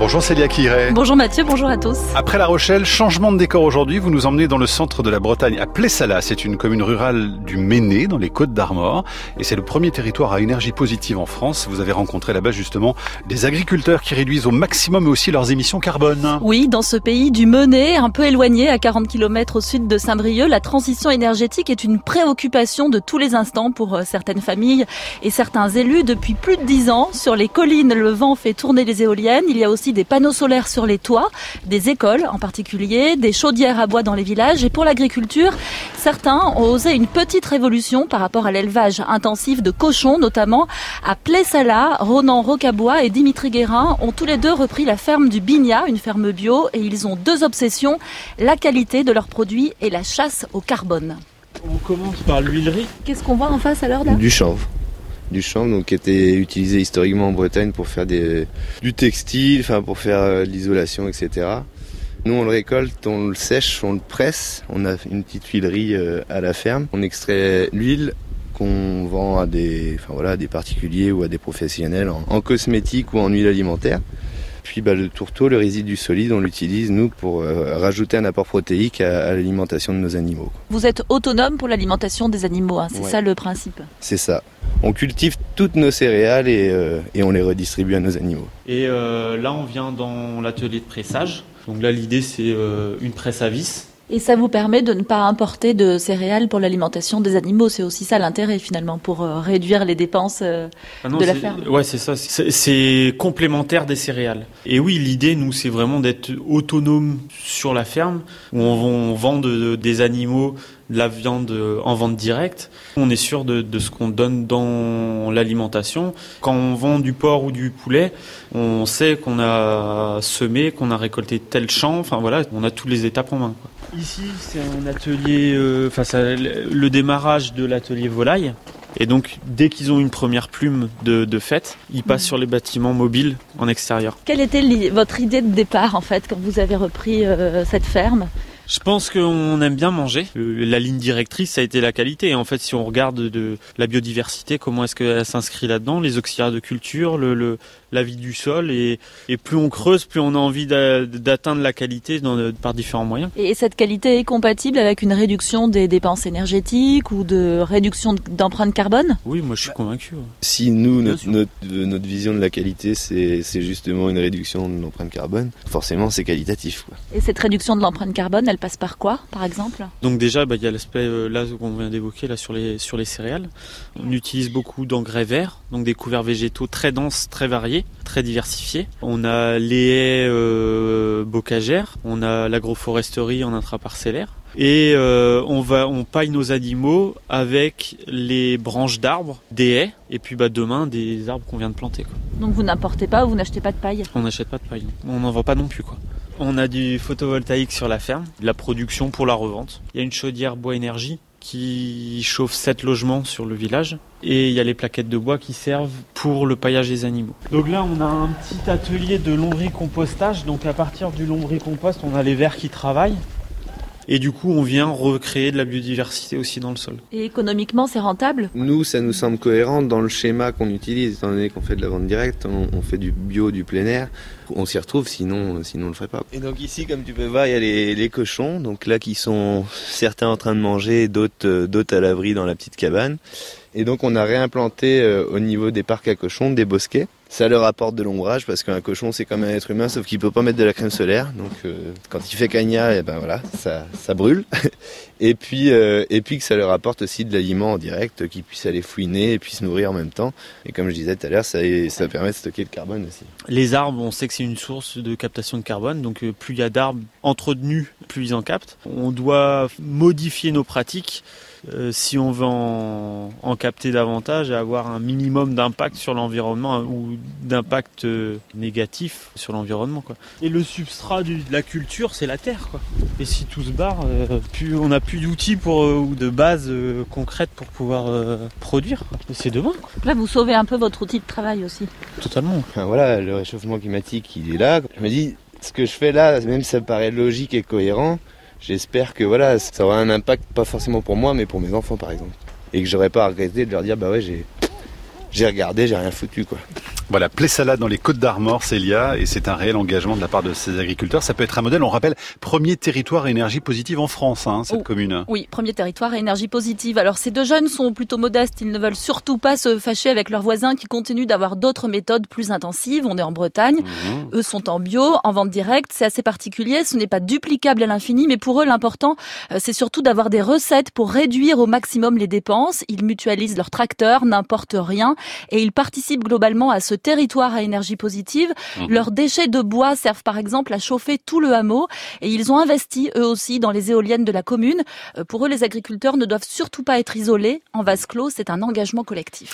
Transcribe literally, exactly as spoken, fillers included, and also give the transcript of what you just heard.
Bonjour Célia Quiré. Bonjour Mathieu, bonjour à tous. Après La Rochelle, changement de décor aujourd'hui, vous nous emmenez dans le centre de la Bretagne, à Plessala. C'est une commune rurale du Méné, dans les Côtes d'Armor. Et c'est le premier territoire à énergie positive en France. Vous avez rencontré là-bas justement des agriculteurs qui réduisent au maximum aussi leurs émissions carbone. Oui, dans ce pays du Méné, un peu éloigné, à quarante kilomètres au sud de Saint-Brieuc, la transition énergétique est une préoccupation de tous les instants pour certaines familles et certains élus depuis plus de dix ans. Sur les collines, le vent fait tourner les éoliennes. Il y a aussi des panneaux solaires sur les toits, des écoles en particulier, des chaudières à bois dans les villages. Et pour l'agriculture, certains ont osé une petite révolution par rapport à l'élevage intensif de cochons, notamment à Plessala. Ronan Rocabois et Dimitri Guérin ont tous les deux repris la ferme du Bignat, une ferme bio, et ils ont deux obsessions, la qualité de leurs produits et la chasse au carbone. On commence par l'huilerie. Qu'est-ce qu'on voit en face alors là ? Du chanvre. Du chanvre donc, qui était utilisé historiquement en Bretagne pour faire des, du textile, enfin pour faire euh, de l'isolation, et cetera. Nous on le récolte, on le sèche, on le presse. On a une petite huilerie euh, à la ferme. On extrait l'huile qu'on vend à des, enfin, voilà, à des particuliers ou à des professionnels en, en cosmétique ou en huile alimentaire. Puis bah, le tourteau, le résidu solide, on l'utilise nous pour euh, rajouter un apport protéique à, à l'alimentation de nos animaux. Vous êtes autonome pour l'alimentation des animaux, hein, c'est ouais. Ça le principe. C'est ça. On cultive toutes nos céréales et, euh, et on les redistribue à nos animaux. Et euh, là, on vient dans l'atelier de pressage. Donc là, l'idée, c'est euh, une presse à vis. Et ça vous permet de ne pas importer de céréales pour l'alimentation des animaux. C'est aussi ça l'intérêt finalement, pour euh, réduire les dépenses euh, ah non, de la ferme. Ouais, c'est ça. C'est, c'est complémentaire des céréales. Et oui, l'idée, nous, c'est vraiment d'être autonome sur la ferme, où on, on vend de, de, des animaux, de la viande en vente directe. On est sûr de, de ce qu'on donne dans l'alimentation. Quand on vend du porc ou du poulet, on sait qu'on a semé, qu'on a récolté tel champ. Enfin voilà, on a toutes les étapes en main, quoi. Ici, c'est un atelier, euh, enfin, c'est le démarrage de l'atelier volaille. Et donc, dès qu'ils ont une première plume de, de fête, ils passent mmh. sur les bâtiments mobiles en extérieur. Quelle était li- votre idée de départ, en fait, quand vous avez repris euh, cette ferme ? Je pense qu'on aime bien manger. La ligne directrice, ça a été la qualité. Et en fait, si on regarde de la biodiversité, comment est-ce qu'elle s'inscrit là-dedans, les auxiliaires de culture, le, le, la vie du sol, et, et plus on creuse, plus on a envie d'a, d'atteindre la qualité dans, par différents moyens. Et cette qualité est compatible avec une réduction des dépenses énergétiques ou de réduction d'empreinte carbone ? Oui, moi je suis convaincu. Ouais. Si nous, notre, notre, notre vision de la qualité, c'est, c'est justement une réduction de l'empreinte carbone, forcément c'est qualitatif, quoi. Et cette réduction de l'empreinte carbone, elle passe par quoi, par exemple ? Donc déjà, bah, y a l'aspect euh, là qu'on vient d'évoquer là sur les sur les céréales. On utilise beaucoup d'engrais verts, donc des couverts végétaux très denses, très variés, très diversifiés. On a les haies euh, bocagères, on a l'agroforesterie en intraparcellaire. Et euh, on va, on paille nos animaux avec les branches d'arbres, des haies, et puis bah demain des arbres qu'on vient de planter, quoi. Donc vous n'importez pas, vous n'achetez pas de paille ? On n'achète pas de paille, on n'en vend pas non plus, quoi. On a du photovoltaïque sur la ferme, de la production pour la revente. Il y a une chaudière bois énergie qui chauffe sept logements sur le village. Et il y a les plaquettes de bois qui servent pour le paillage des animaux. Donc là, on a un petit atelier de lombricompostage. Donc à partir du lombricompost, on a les vers qui travaillent. Et du coup, on vient recréer de la biodiversité aussi dans le sol. Et économiquement, c'est rentable ? Nous, ça nous semble cohérent dans le schéma qu'on utilise. Étant donné qu'on fait de la vente directe, on, on fait du bio, du plein air. On s'y retrouve, sinon, sinon on le ferait pas. Et donc ici, comme tu peux voir, il y a les, les cochons. Donc là, qui sont certains en train de manger, d'autres, d'autres à l'abri dans la petite cabane. Et donc, on a réimplanté euh, au niveau des parcs à cochons des bosquets. Ça leur apporte de l'ombrage parce qu'un cochon c'est comme un être humain sauf qu'il peut pas mettre de la crème solaire, donc euh, quand il fait cagnard, et ben voilà, ça ça brûle. Et puis euh, et puis que ça leur apporte aussi de l'aliment en direct, qu'ils puissent aller fouiner et puis se nourrir en même temps. Et comme je disais tout à l'heure, ça ça permet de stocker le carbone aussi. Les arbres, on sait que c'est une source de captation de carbone, donc euh, plus il y a d'arbres entretenus, plus ils en captent. On doit modifier nos pratiques. Euh, si on veut en, en capter davantage et avoir un minimum d'impact sur l'environnement hein, ou d'impact euh, négatif sur l'environnement, quoi. Et le substrat du, de la culture, c'est la terre, quoi. Et si tout se barre, euh, plus, on n'a plus d'outils pour, euh, ou de bases euh, concrètes pour pouvoir euh, produire, quoi. Et c'est demain, quoi. Là, vous sauvez un peu votre outil de travail aussi. Totalement. Enfin, voilà, le réchauffement climatique, il est là. Je me dis, ce que je fais là, même si ça paraît logique et cohérent, j'espère que voilà, ça aura un impact, pas forcément pour moi, mais pour mes enfants par exemple. Et que j'aurai pas à regretter de leur dire, bah ouais, j'ai, j'ai regardé, j'ai rien foutu, quoi. Voilà, Plessala dans les Côtes d'Armor, Célia, et c'est un réel engagement de la part de ces agriculteurs. Ça peut être un modèle, on rappelle, premier territoire à énergie positive en France, hein, cette oh, commune. Oui, premier territoire à énergie positive. Alors ces deux jeunes sont plutôt modestes, ils ne veulent surtout pas se fâcher avec leurs voisins qui continuent d'avoir d'autres méthodes plus intensives. On est en Bretagne, mmh. eux sont en bio, en vente directe, c'est assez particulier, ce n'est pas duplicable à l'infini, mais pour eux l'important c'est surtout d'avoir des recettes pour réduire au maximum les dépenses. Ils mutualisent leurs tracteurs, n'importe rien, et ils participent globalement à ce territoire à énergie positive. Mmh. Leurs déchets de bois servent par exemple à chauffer tout le hameau, et ils ont investi eux aussi dans les éoliennes de la commune. Pour eux, les agriculteurs ne doivent surtout pas être isolés. En vase clos, c'est un engagement collectif.